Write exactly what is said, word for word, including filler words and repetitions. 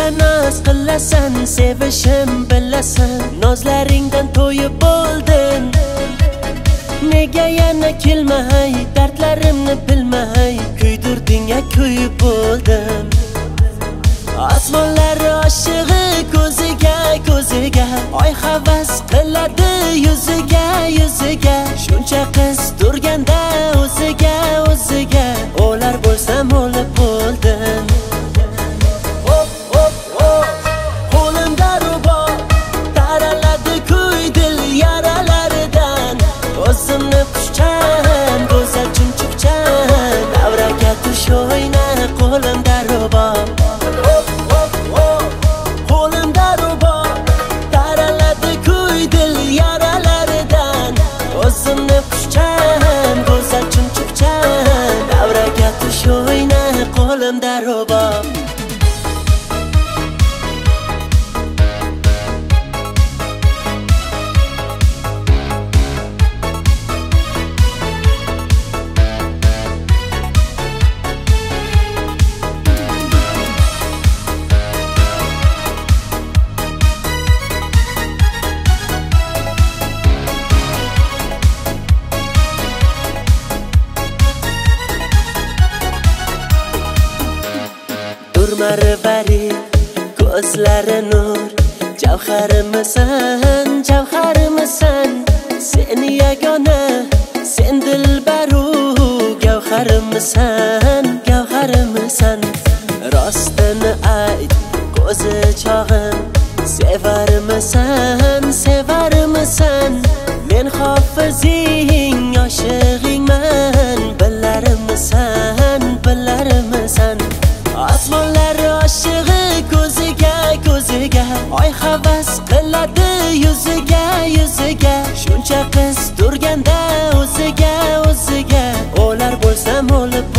naz qilasan, sevishim bilasan, nozlaringdan to'yib bo'ldim. Nega yana kelmay, dardlarimni bilmay, kuydirding-a kuyib bo'ldim. Osmonlar oshig'i ko'ziga ko'ziga, oy havas qiladi yuziga yuziga, shuncha qiz turganda o'ziga o'ziga, o'lar bo'lsam o'lib bo'ldim. Hop hop hop, qo'limda rubob, taraladi kuy dil yaralaridan, o'zimni xushchan, go'zal chumchuqchan, davraga tush o'yna, qo'limda rubob. O'zimni xushchan, go'zal chumchuqchan, davraga tush o'yna, qo'limda rubob. Marvari ko'zlari nur, javharimisan, javharimisan, sen yagona, sen dilbaru, gavharimisan, gavharimisan. Rostini ayt, ko'zi chog'im, sevarmisan, sevarmisan, men hofizing, oshig'ingman, bilarmisan, bilarmisan. Osmonlar oshig'i ko'ziga ko'ziga, oy havas qiladi yuziga yuziga, shuncha qiz turganda o'ziga o'ziga, o'lar bo'lsam o'lib